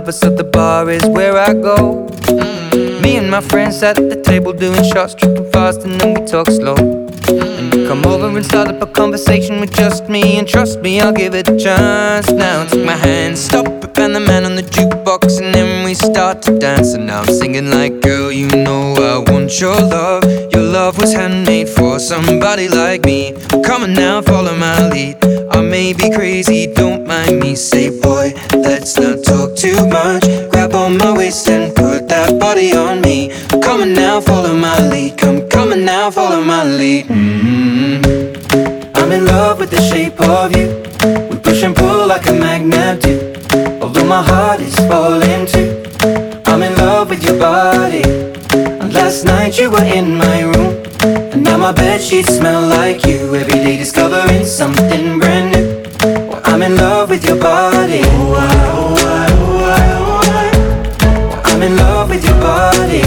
lovers, so the bar is where I go. Me and my friends at the table doing shots, tripping fast, and then we talk slow. And you come over and start up a conversation with just me, and trust me, I'll give it a chance. Now take my hand, stop it, and the man on the jukebox, and then we start to dance. And now I'm singing like, girl, you know I want your love. Your love was handmade for somebody like me. Come on now, follow my lead. I may be crazy, don't mind me. Say, boy, let's not talk too much. Grab on my waist and put that body on me. Come on now, follow my lead. Come on now, follow my lead. I'm in love with the shape of you. We push and pull like a magnet do. Although my heart is falling too, I'm in love with your body. And last night you were in my room, and now my bedsheets smell like you. Every day discovering something brand new. Well, I'm in love with your body. I'm in love with your body.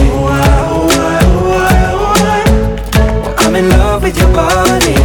I'm in love with your body.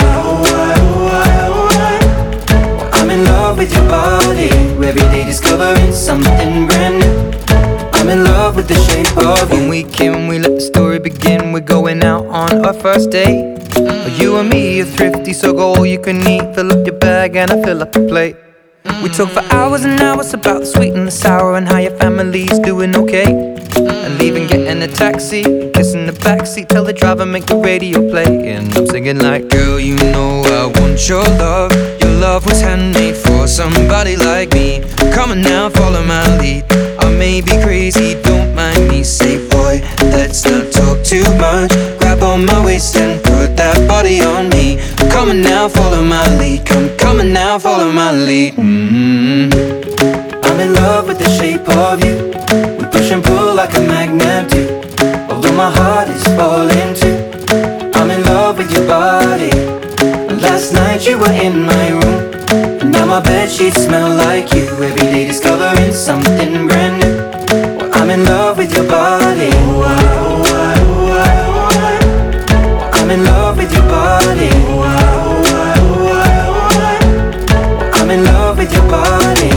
I'm in love with your body. Every day discovering something brand new. I'm in love with the shape of you. When we came, we let the story begin. We're going out on our first date. You and me are thrifty, so go all you can eat. Fill up your bag and I fill up the plate. We talk for hours and hours about the sweet and the sour, and how your family's doing okay. And leaving, getting a taxi, kissing the backseat, tell the driver make the radio play. And I'm singing like, girl, you know I want your love. Your love was handmade for somebody like me. Come on now, follow my lead. I may be crazy, don't mind me. Say, boy, let's not talk too much. Grab on my waist and put that body on me. Come on now, follow my lead. Come on now, follow my lead. I'm in love with the shape of you. We push and pull like a magnet do. Although my heart is falling too, I'm in love with your body. Last night you were in my room, and now my bedsheets smell like you. Every day discovering something brand new. Well, I'm in love with your body. I'm in love with your body. I'm in love with your body.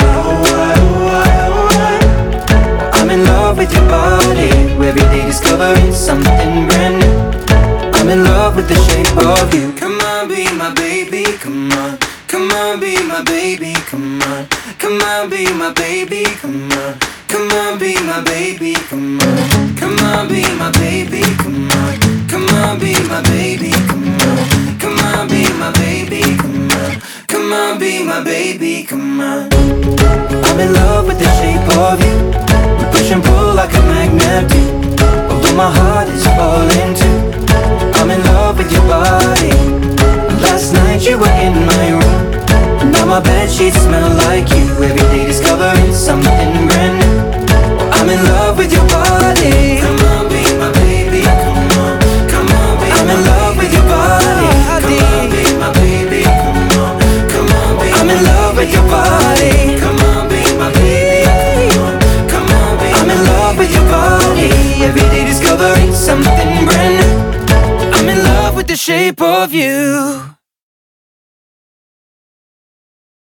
I'm in love with your body. Every day discovering something brand new. I'm in love with the shape of you. Come on, be my baby, come on. Come on, be my baby, come on. Come on, be my baby, come on. Come on, be my baby, come on. Come on, be my baby, come on. Come on, be my baby, come on. Come on, be my baby, come on. Come on, be my baby, come on. I'm in love with the shape of you. We push and pull like a magnet do. Although my heart is falling too, I'm in love with your body. Last night you were in my room, and now my bedsheets smell like you. Every day discovering something brand new. I'm in love with your body. Come on, be my baby, come on. Come on, be I'm in love with your body. Come on, be my baby, come on. Come on, be I'm in love with your body. Come on, be my baby, come on. Come on, be I'm in love with your body. Every day discovering something brand new. I'm in love with the shape of you.